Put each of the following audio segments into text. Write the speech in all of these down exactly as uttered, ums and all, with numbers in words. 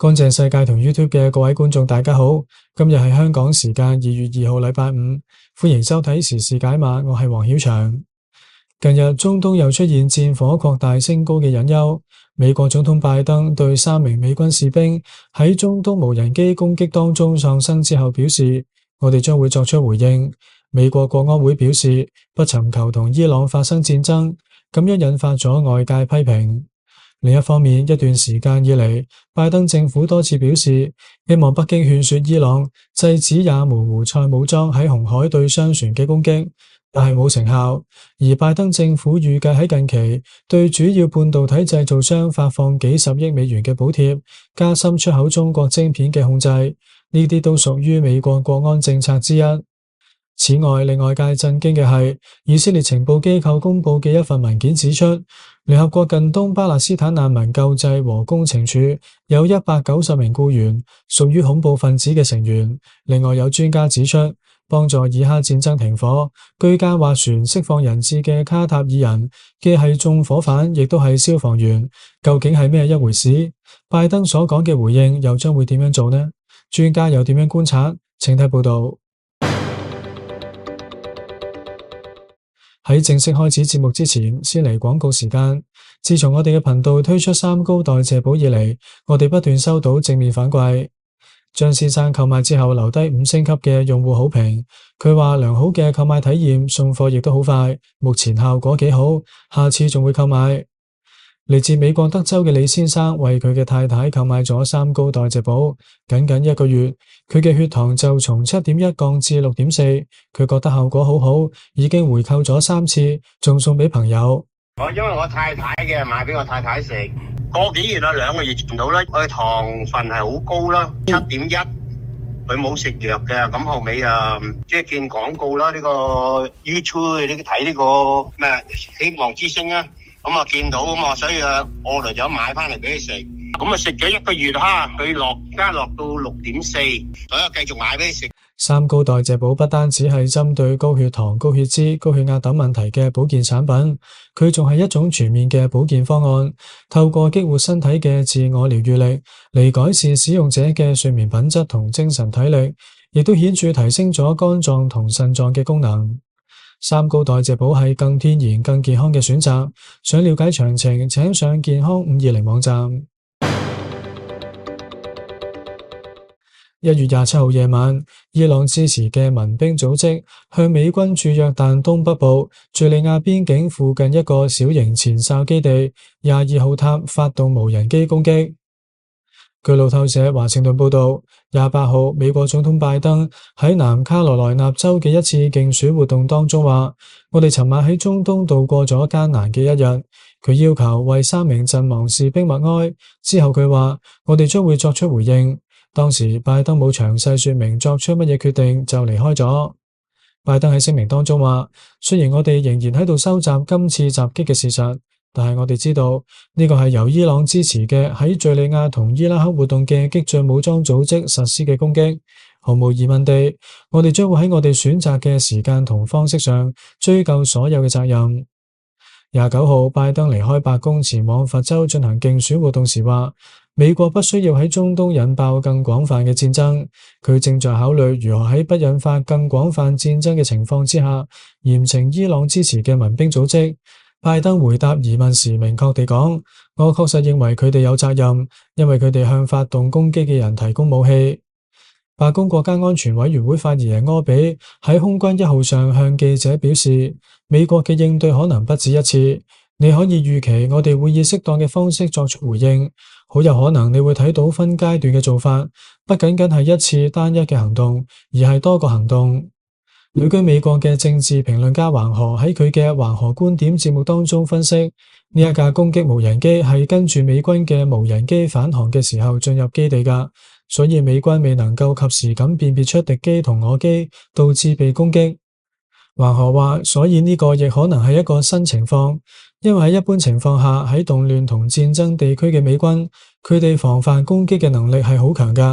乾淨世界同 YouTube 嘅各位觀眾大家好，今日係香港時間二月二號禮拜五，歡迎收睇時事解碼，我係黃曉翔。近日中東又出現戰火擴大升高嘅隱憂，美國總統拜登對三名美軍士兵喺中東無人機攻擊當中喪生之後表示，我哋將會作出回應。美國國安會表示不尋求同伊朗發生戰爭，咁樣引發咗外界批評。另一方面，一段時間以嚟，拜登政府多次表示希望北京勸說伊朗制止也門胡塞武裝喺紅海對商船嘅攻擊，但係冇成效。而拜登政府預計喺近期對主要半導體製造商發放幾十億美元嘅補貼，加深出口中國晶片嘅控制，呢啲都屬於美國國安政策之一。此外，令外界震驚嘅係以色列情報機構公布嘅一份文件指出，聯合國近東巴勒斯坦難民救濟和工程處有一百九十名僱員屬於恐怖分子嘅成員。另外有專家指出，幫助以哈戰爭停火、居家斡旋釋放人質嘅卡塔爾人，既係縱火犯，亦都係消防員。究竟係咩一回事？拜登所講嘅回應又將會點樣做呢？專家又點樣觀察？請睇報道。喺正式開始節目之前，先嚟廣告時間。自從我哋嘅頻道推出三高代謝寶以嚟，我哋不斷收到正面反饋。張先生購買之後留低五星級嘅用戶好評，佢話良好嘅購買體驗，送貨亦都好快，目前效果幾好，下次仲會購買。嚟自美國德州嘅李先生為佢嘅太太購買咗三高代謝寶，僅僅一個月，佢嘅血糖就從七點一降至六點四，佢覺得效果好好，已經回購咗三次，仲送俾朋友。 我因為我太太嘅買俾我太太食，個幾月啦，兩個月見到啦，佢糖分係好高啦，七點一，佢冇食藥嘅，咁後尾啊，即係見廣告啦，呢個 YouTube 你睇呢個咩希望之星啊。咁啊見到啊嘛，所以啊我嚟咗買翻嚟俾佢食，咁啊食咗一個月哈，佢落加落到六點四，所以繼續買俾佢食。 三高代謝寶不單止係針對高血糖、高血脂、高血壓等問題嘅保健產品，佢仲係一種全面嘅保健方案，透過激活身體嘅自我療癒力嚟改善使用者嘅睡眠品質同精神體力，亦都顯著提升咗肝臟同腎臟嘅功能。三高代謝寶係更天然、更健康嘅選擇。想了解詳情，請上健康五二零網站。一月廿七號夜晚，伊朗支持嘅民兵組織向美軍駐約旦東北部敘利亞邊境附近一個小型前哨基地廿二號塔發動無人機攻擊。據路透社華盛頓報道，廿八號美國總統拜登喺南卡羅來納州嘅一次競選活動當中話，我哋尋晚喺中東度過咗艱難嘅一日。佢要求為三名陣亡士兵默哀，之後佢話，我哋將會作出回應。當時拜登冇詳細說明作出乜嘢決定就離開咗。拜登喺聲明當中話，雖然我哋仍然喺度收集今次襲擊嘅事實，但係我哋知道呢個係由伊朗支持嘅喺敘利亞同伊拉克活動嘅激進武裝組織實施嘅攻擊。毫無疑問地，我哋將會喺我哋選擇嘅時間同方式上追究所有嘅責任。廿九號，拜登離開白宮前往佛州進行競選活動時話，美國不需要喺中東引爆更廣泛嘅戰爭，佢正在考慮如何喺不引發更廣泛戰爭嘅情況之下嚴懲伊朗支持嘅民兵組織。拜登回答疑問時明確地講，我確實認為佢哋有責任，因為佢哋向發動攻擊嘅人提供武器。白宮國家安全委員會發言人柯比喺空軍一號上向記者表示，美國嘅應對可能不止一次，你可以預期我哋會以適當嘅方式作出回應，好有可能你會睇到分階段嘅做法，不僅僅係一次單一嘅行動，而係多個行動。旅居美國嘅政治評論家橫河喺佢嘅橫河觀點節目當中分析，呢一架攻擊無人機係跟住美軍嘅無人機返航嘅時候進入基地㗎，所以美軍未能夠及時咁辨別出敵機同我機，導致被攻擊。橫河話，所以呢個亦可能係一個新情況，因為喺一般情況下，喺動亂同戰爭地區嘅美軍，佢哋防範攻擊嘅能力係好強㗎，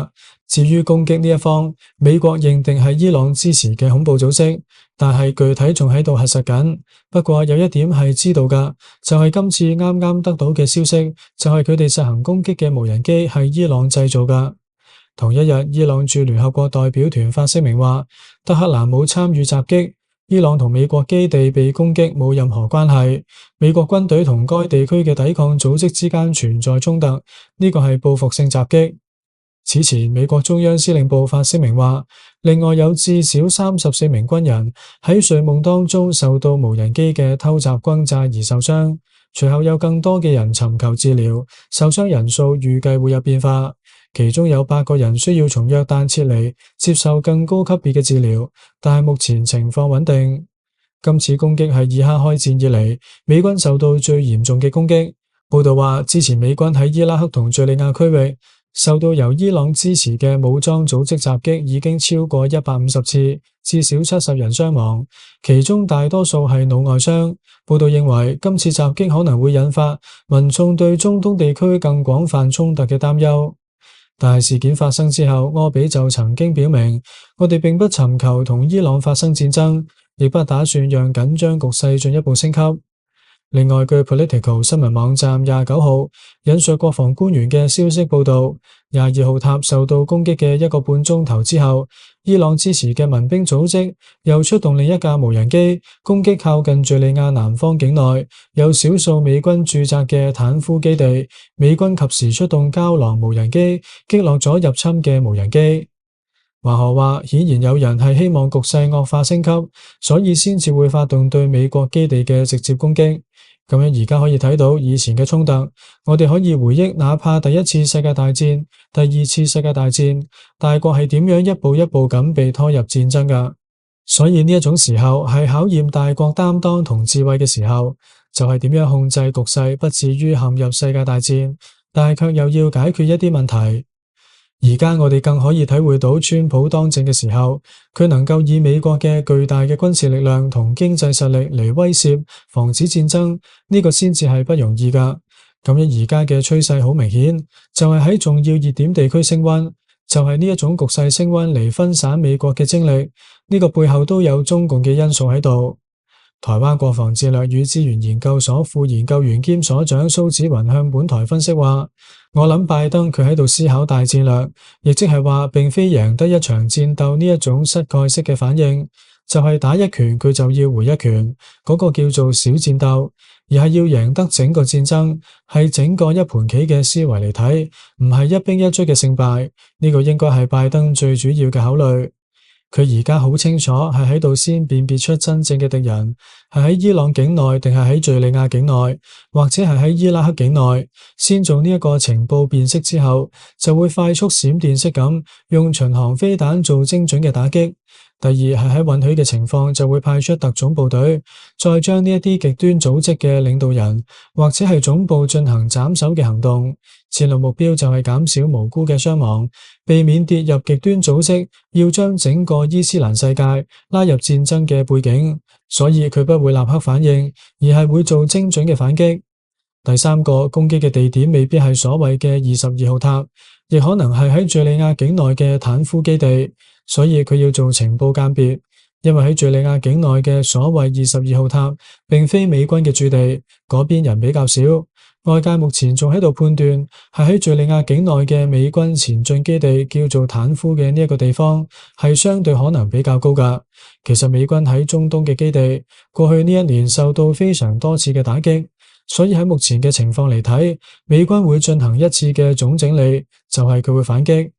至於攻擊呢一方，美國認定係伊朗支持嘅恐怖組織，但係具體仲喺度核實緊。不過有一點係知道㗎，就係今次啱啱得到嘅消息，就係佢哋實行攻擊嘅無人機係伊朗製造㗎。同一日，伊朗駐聯合國代表團發聲明話，德黑蘭冇參與襲擊，伊朗同美國基地被攻擊冇任何關係。美國軍隊同該地區嘅抵抗組織之間存在衝突，呢個係報復性襲擊。此前，美國中央司令部發聲明話，另外有至少三十四名軍人喺睡夢當中受到無人機嘅偷襲轟炸而受傷，隨後有更多嘅人尋求治療，受傷人數預計會有變化，其中有八個人需要從約旦撤離，接受更高級別嘅治療，但係目前情況穩定。今次攻擊係以哈開戰以嚟美軍受到最嚴重嘅攻擊。報道話，之前美軍喺伊拉克同敘利亞區域受到由伊朗支持嘅武裝組織襲擊已經超過一百五十次，至少七十人傷亡，其中大多數係腦外傷。報道認為，今次襲擊可能會引發民眾對中東地區更廣泛衝突嘅擔憂。但係事件發生之後，柯比就曾經表明，我哋並不尋求同伊朗發生戰爭，亦不打算讓緊張局勢進一步升級。另外，據 Political 新聞網站廿九號引述國防官員嘅消息報道，廿二號塔受到攻擊嘅一個半鐘頭之後，伊朗支持嘅民兵組織又出動另一架無人機攻擊靠近敘利亞南方境內有少數美軍駐紮嘅坦夫基地，美軍及時出動膠囊無人機擊落咗入侵嘅無人機。華荷話，顯然有人係希望局勢惡化升級，所以先至會發動對美國基地嘅直接攻擊。咁樣而家可以睇到以前嘅衝突，我哋可以回憶，哪怕第一次世界大戰、第二次世界大戰，大國係點樣一步一步咁被拖入戰爭噶。所以呢一種時候係考驗大國擔當同智慧嘅時候，就係點樣控制局勢，不至於陷入世界大戰，但係卻又要解決一啲問題。而家我哋更可以體會到川普當政嘅時候，佢能夠以美國嘅巨大嘅軍事力量同經濟實力嚟威懾、防止戰爭，呢個先至係不容易噶。咁樣而家嘅趨勢好明顯，就係喺重要熱點地區升溫，就係呢一種局勢升溫嚟分散美國嘅精力，呢個背後都有中共嘅因素喺度。台灣國防戰略與資源研究所副研究員兼所長蘇紫雲向本台分析話，我諗拜登佢喺度思考大戰略，亦即係話並非贏得一場戰鬥呢一種膝蓋式嘅反應，就係打一拳佢就要回一拳，嗰個叫做小戰鬥，而係要贏得整個戰爭，係整個一盤棋嘅思維嚟睇，唔係一兵一卒嘅勝敗，呢個應該係拜登最主要嘅考慮。佢而家好清楚係喺度先辨別出真正嘅敵人係喺伊朗境內定係喺敘利亞境內，或者係喺伊拉克境內，先做呢一個情報辨識之後，就會快速閃電式咁用巡航飛彈做精準嘅打擊。第二係喺允許嘅情況就會派出特種部隊，再將呢一啲極端組織嘅領導人或者係總部進行斬首嘅行動。戰略目標就係減少無辜嘅傷亡，避免跌入極端組織要將整個伊斯蘭世界拉入戰爭嘅背景，所以佢不會立刻反應，而係會做精準嘅反擊。第三個攻擊嘅地點未必係所謂嘅二十二號塔，亦可能係喺敘利亞境內嘅坦夫基地，所以佢要做情報間諜，因為喺敘利亞境內嘅所謂二十二號塔並非美軍嘅駐地，嗰邊人比較少。外界目前仲喺度判斷係喺敘利亞境內嘅美軍前進基地叫做坦夫嘅呢一個地方係相對可能比較高噶。其實美軍喺中東嘅基地過去呢一年受到非常多次嘅打擊，所以喺目前嘅情況嚟睇，美軍會進行一次嘅總整理，就係佢會反擊。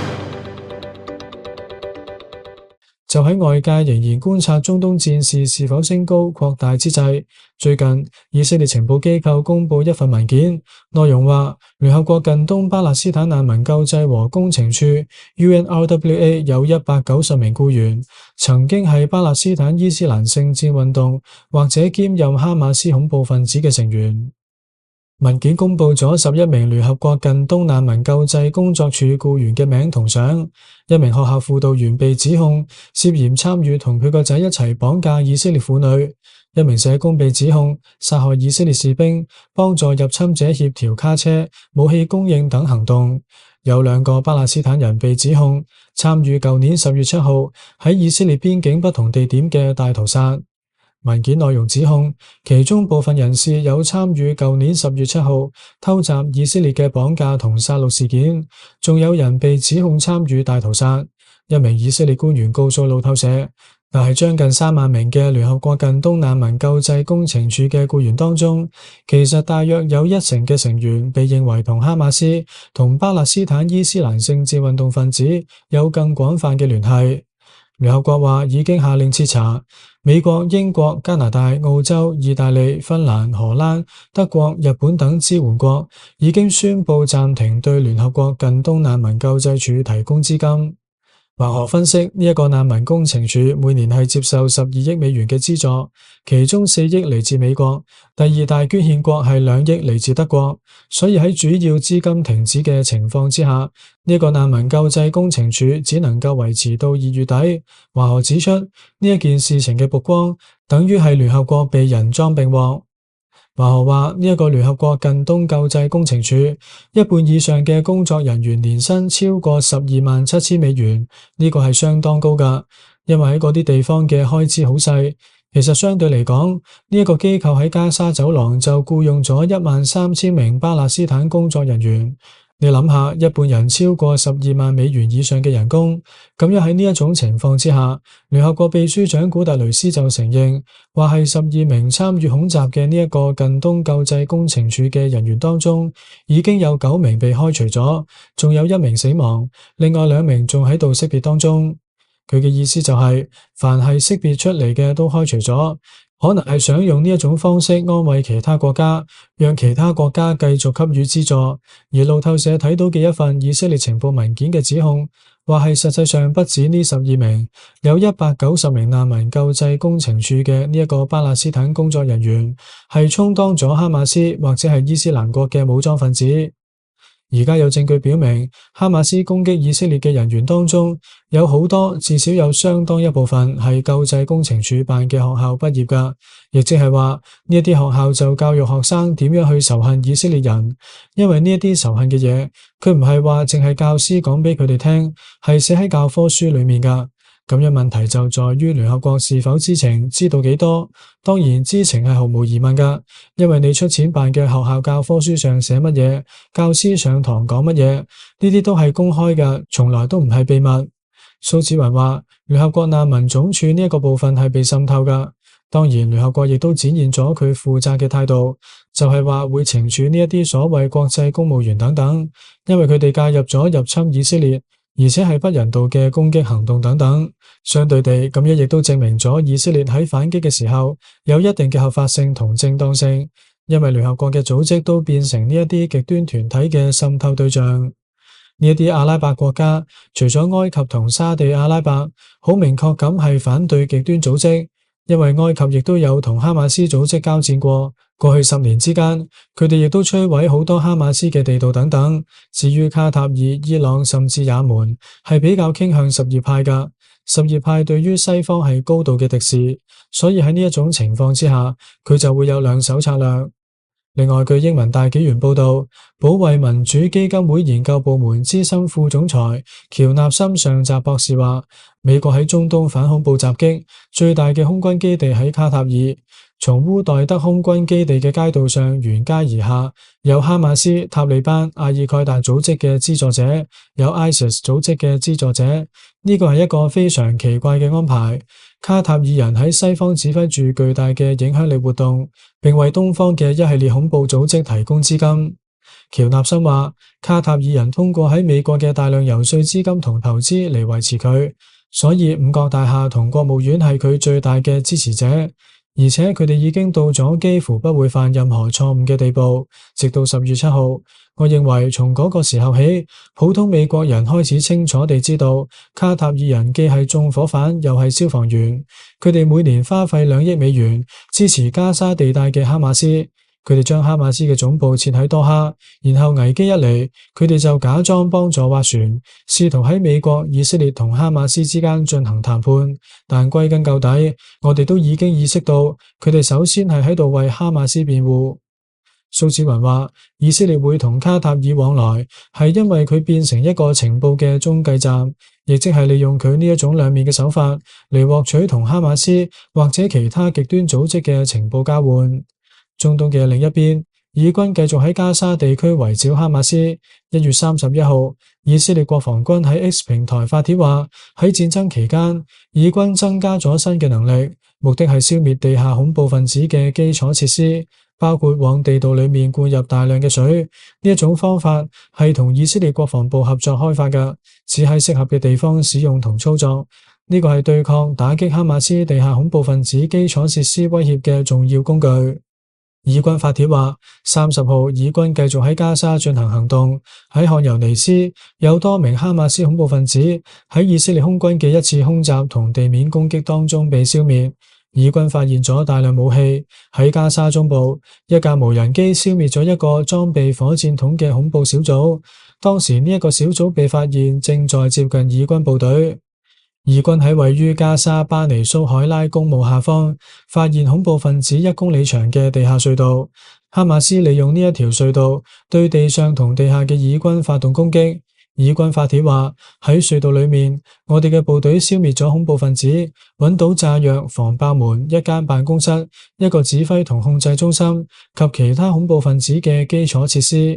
就喺外界仍然觀察中東戰事是否升高擴大之際，最近以色列情報機構公布一份文件，內容話聯合國近東巴勒斯坦難民救濟和工程處 U N R W A 有一百九十名僱員曾經係巴勒斯坦伊斯蘭聖戰運動或者兼任哈馬斯恐怖分子嘅成員。文件公布咗十一名聯合國近東難民救濟工作處僱員嘅名同相，一名學校輔導員被指控涉嫌參與同佢個仔一齊綁架以色列婦女， 一名社工被指控殺害以色列士兵，幫助入侵者協調卡車、武器供應等行動。有兩個巴勒斯坦人被指控參與舊年十月七號喺以色列邊境不同地點嘅大屠殺。文件內容指控，其中部分人士有參與舊年十月七號偷襲以色列嘅綁架同殺戮事件，仲有人被指控參與大屠殺。一名以色列官員告訴路透社，但係將近三萬名嘅聯合國近東難民救濟工程處嘅僱員當中，其實大約有一成嘅成員被認為同哈馬斯同巴勒斯坦伊斯蘭聖戰運動分子有更廣泛嘅聯繫。聯合國話已經下令徹查。美國、英國、加拿大、澳洲、意大利、芬蘭、荷蘭、德國、日本等支援國已經宣布暫停對聯合國近東難民救濟處提供資金。華荷分析，呢一個難民工程處每年係接受十二億美元嘅資助，其中四億嚟自美國，第二大捐獻國係兩億嚟自德國，所以喺主要資金停止嘅情況之下，呢一個難民救濟工程處只能夠維持到二月底。華荷指出，呢一件事情嘅曝光等於係聯合國被人贓並獲。華荷話呢一個聯合國近東救濟工程處一半以上嘅工作人員年薪超過十二萬七千美元，呢個係相當高噶，因為喺嗰啲地方嘅開支好細。其實相對嚟講，呢一個機構喺加沙走廊就僱傭咗一萬三千名巴勒斯坦工作人員。你諗下，一半人超過十二萬美元以上嘅人工，咁樣喺呢一種情況之下，聯合國秘書長古特雷斯就承認，話係十二名參與恐襲嘅呢一個近東救濟工程處嘅人員當中，已經有九名被開除咗，仲有一名死亡，另外兩名仲喺度識別當中。佢嘅意思就係，凡係識別出嚟嘅都開除咗。可能係想用呢一種方式安慰其他國家，讓其他國家繼續給予資助。而路透社睇到嘅一份以色列情報文件嘅指控，話係實際上不止呢十二名，有一百九十名難民救濟工程處嘅呢一個巴勒斯坦工作人員係充當咗哈馬斯或者係伊斯蘭國嘅武裝分子。而家有證據表明，哈馬斯攻擊以色列嘅人員當中有好多，至少有相當一部分係救濟工程處辦嘅學校畢業噶，亦即係話呢一啲學校就教育學生點樣去仇恨以色列人，因為呢一啲仇恨嘅嘢，佢唔係話淨係教師講俾佢哋聽，係寫喺教科書裏面噶。咁樣問題就在於聯合國是否知情，知道幾多？當然知情係毫無疑問噶，因為你出錢辦嘅學校教科書上寫乜嘢，教師上堂講乜嘢，呢啲都係公開噶，從來都唔係秘密。蘇子雲話，聯合國難民總署呢一個部分係被滲透噶。當然，聯合國亦都展現咗佢負責嘅態度，就係話會懲處呢一啲所謂國際公務員等等，因為佢哋介入咗入侵以色列，而且係不人道嘅攻擊行動等等。相對地，咁樣亦都證明咗以色列喺反擊嘅時候有一定嘅合法性同正當性，因為聯合國嘅組織都變成呢一啲極端團體嘅滲透對象。呢一啲阿拉伯國家，除咗埃及同沙地阿拉伯，好明確咁係反對極端組織，因為埃及亦都有同哈馬斯組織交戰過。過去十年之間，佢哋亦都摧毀好多哈馬斯嘅地道等等。至於卡塔爾、伊朗甚至也門，係比較傾向什葉派噶。什葉派對於西方係高度嘅敵視，所以喺呢一種情況之下，佢就會有兩手策略。另外，據英文大紀元報道，保衛民主基金會研究部門資深副總裁喬納森上集博士話，美國喺中東反恐怖襲擊最大嘅空軍基地喺卡塔爾，從烏代德空軍基地嘅街道上沿街而下，有哈馬斯、塔利班、阿爾蓋達組織嘅資助者，有 ISIS 組織嘅資助者，呢個係一個非常奇怪嘅安排。卡塔爾人喺西方指揮住巨大嘅影響力活動，並為東方嘅一系列恐怖組織提供資金。喬納森話，卡塔爾人通過喺美國嘅大量遊說資金同投資嚟維持佢，所以五角大廈同國務院係佢最大嘅支持者，而且佢哋已經到咗幾乎不會犯任何錯誤嘅地步。直到十月七號，我認為從嗰個時候起，普通美國人開始清楚地知道，卡塔爾人既係縱火犯又係消防員，佢哋每年花費兩億美元支持加沙地帶嘅哈馬斯， 佢哋將哈馬斯嘅總部設喺多哈，然後危機一嚟，佢哋就假裝幫助斡旋，試圖喺美國、以色列同哈馬斯之間進行談判。但歸根究底，我哋都已經意識到，佢哋首先係喺度為哈馬斯辯護。蘇子雲話，以色列會同卡塔爾往來，係因為佢變成一個情報嘅中繼站，亦即係利用佢呢一種兩面嘅手法嚟獲取同哈馬斯或者其他極端組織嘅情報交換。中東嘅另一邊，以軍繼續喺加沙地區圍剿哈馬斯。一月三十一號，以色列國防軍喺 X 平台發帖話，喺戰爭期間，以軍增加咗新嘅能力，目的係消滅地下恐怖分子嘅基礎設施，包括往地道裏面灌入大量嘅水。呢一種方法係同以色列國防部合作開發嘅，只喺適合嘅地方使用同操作。呢個係對抗打擊哈馬斯地下恐怖分子基礎設施威脅嘅重要工具。以軍發帖話，三十號以軍繼續喺加沙進行行動，喺漢尤尼斯有多名哈馬斯恐怖分子喺以色列空軍嘅一次空襲同地面攻擊當中被消滅。以軍發現咗大量武器。喺加沙中部，一架無人機消滅咗一個裝備火箭筒嘅恐怖小組，當時呢一個小組被發現正在接近以軍部隊。以軍喺位於加沙巴尼蘇海拉公墓下方發現恐怖分子一公里長嘅地下隧道，哈馬斯利用呢一條隧道對地上同地下嘅以軍發動攻擊。以軍發帖話，喺隧道裏面，我哋嘅部隊消滅咗恐怖分子，揾到炸藥、防爆門、一間辦公室、一個指揮同控制中心及其他恐怖分子嘅基礎設施。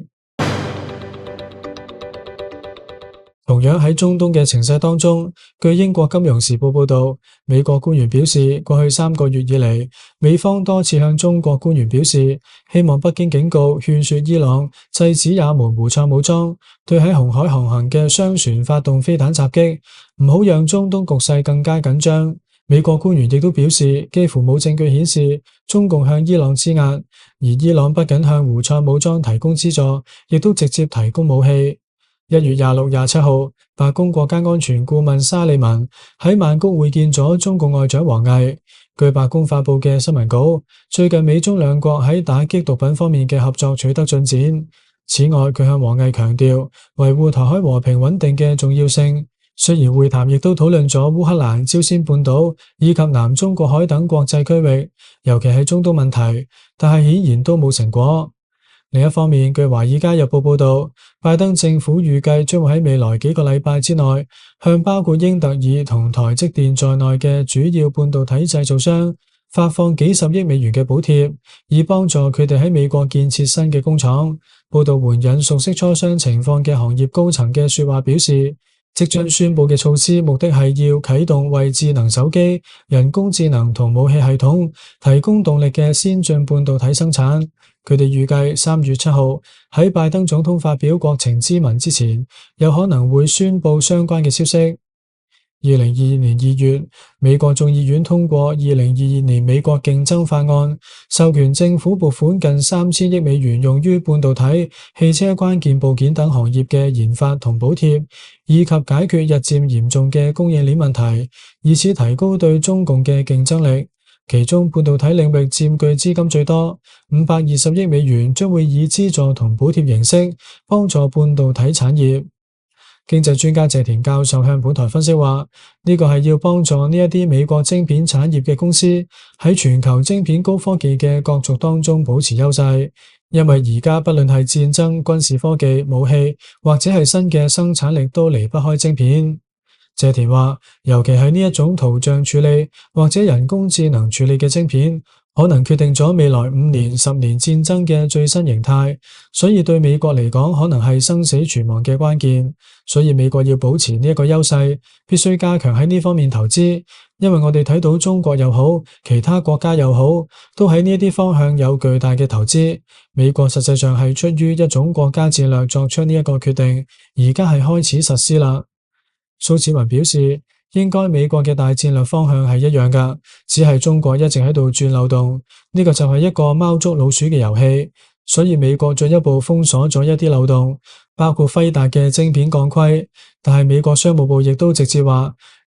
同樣喺中東嘅情勢當中，據英國金融時報報道，美國官員表示，過去三個月以嚟，美方多次向中國官員表示，希望北京警告、勸說伊朗制止也門胡塞武裝對喺紅海航行嘅商船發動飛彈襲擊，唔好讓中東局勢更加緊張。美國官員亦都表示，幾乎冇證據顯示中共向伊朗施壓，而伊朗不僅向胡塞武裝提供資助，亦都直接提供武器。一月廿六、廿七號，白宮國家安全顧問沙利文喺曼谷會見咗中共外長王毅。據白宮發佈嘅新聞稿，最近美中兩國喺打擊毒品方面嘅合作取得進展。此外，佢向王毅強調維護台海和平穩定嘅重要性。雖然會談亦都討論咗烏克蘭、朝鮮半島以及南中國海等國際區域，尤其係中東問題，但係顯然都冇成果。另一方面，據《華爾街日報》報道，拜登政府預計將會喺未來幾個禮拜之內，向包括英特爾同台積電在內嘅主要半導體製造商發放幾十億美元嘅補貼，以幫助佢哋喺美國建設新嘅工廠。報道援引熟悉磋商情況嘅行業高層嘅說話表示，即將宣布嘅措施目的係要啟動為智能手機、人工智能同武器系統提供動力嘅先進半導體生產。佢哋預計三月七號喺拜登總統發表國情咨文之前，有可能會宣布相關嘅消息。二零二二年二月，美國眾議院通過二零二二年美國競爭法案，授權政府撥款近三千億美元用於半導體、汽車關鍵部件等行業嘅研發同補貼，以及解決日漸嚴重嘅供應鏈問題，以此提高對中共嘅競爭力。其中半導體領域佔據資金最多，五百二十億美元將會以資助同補貼形式幫助半導體產業。經濟專家謝田教授向本台分析話，呢個係要幫助呢一啲美國晶片產業嘅公司喺全球晶片高科技嘅角逐當中保持優勢，因為而家不論係戰爭、軍事科技、武器或者係新嘅生產力都離不開晶片。謝田話，尤其係呢一種圖像處理或者人工智能處理嘅晶片，可能決定咗未來五年、十年戰爭嘅最新形態，所以對美國嚟講，可能係生死存亡嘅關鍵。所以美國要保持呢一個優勢，必須加強喺呢方面投資，因為我哋睇到中國又好，其他國家又好，都喺呢一啲方向有巨大嘅投資。美國實際上係出於一種國家戰略作出呢一個決定，而家係開始實施啦。蘇子雲表示，應該美國嘅大戰略方向係一樣㗎，只係中國一直喺度鑽漏洞，呢個就係一個貓捉老鼠嘅遊戲。所以美國進一步封鎖咗一啲漏洞，包括輝達嘅晶片鋼盔。但係美國商務部亦都直接話，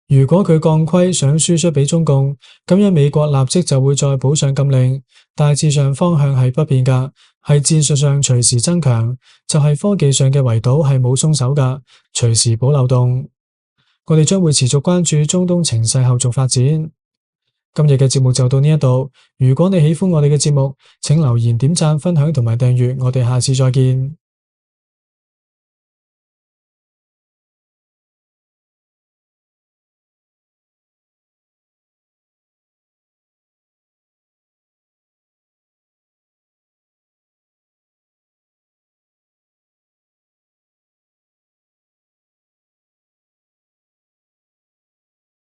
如果佢降規想輸出俾中共，咁樣美國立即就會再補上禁令。大致上方向係不變噶，係戰術上隨時增強，就係科技上嘅圍堵係冇鬆手噶，隨時補漏洞。我哋將會持續關注中東情勢後續發展。今日嘅節目就到呢一度，如果你喜歡我哋嘅節目，請留言點讚、分享同埋訂閱，我哋下次再見。